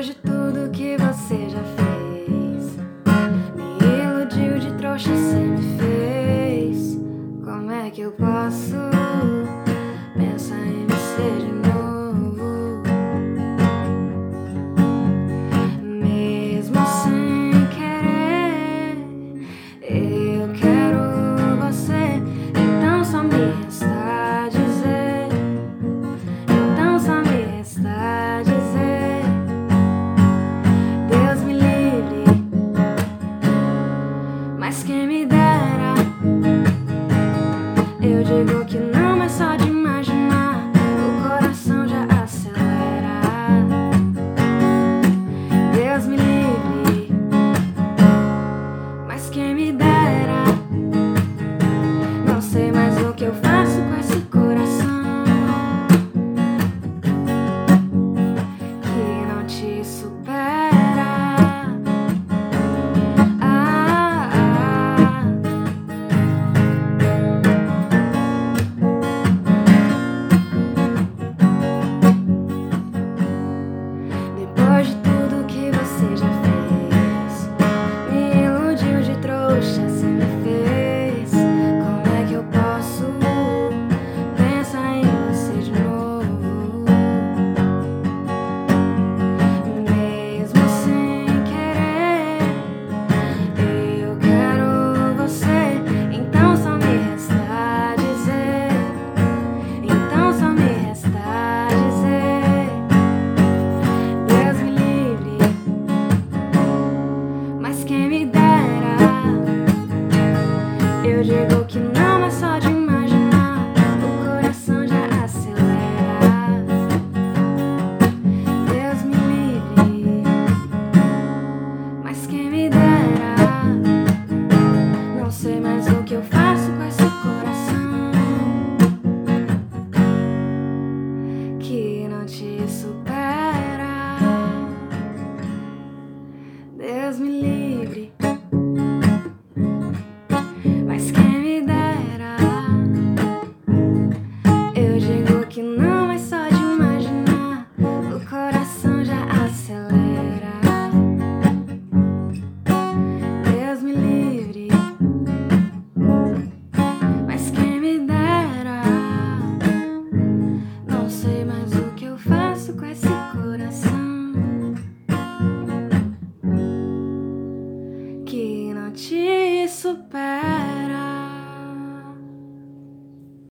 Depois de tudo que você já fez, me iludiu de trouxa, você me fez. Como é que eu posso pensar em você de novo? Mesmo sem querer, eu quero você. Então só me resta dizer, então só me resta dizer, Deus me livre, mas quem me dera. Eu digo que não, mas só de imaginar o coração já acelera. Deus me livre, mas quem me dera. Não sei mais o que eu faço com esse coração que não te supera. Depois de tudo que você já fez, me iludiu de trouxa, você me fez. Como é que eu posso pensar em você de novo? Mesmo sem querer, eu quero você. Então só me resta dizer, então só me resta dizer, Deus me livre, mas quem me dera. Eu digo que não, mas só de imaginar o coração já acelera. Deus me livre, mas quem me dera. Não sei mais o que eu faço com esse coração que não te supera. Deus me livre, mas quem me dera. Eu digo que não, mas só de imaginar o coração já acelera. Deus me livre, mas quem me dera. Não sei mais o que eu faço com esse coração que não te supera.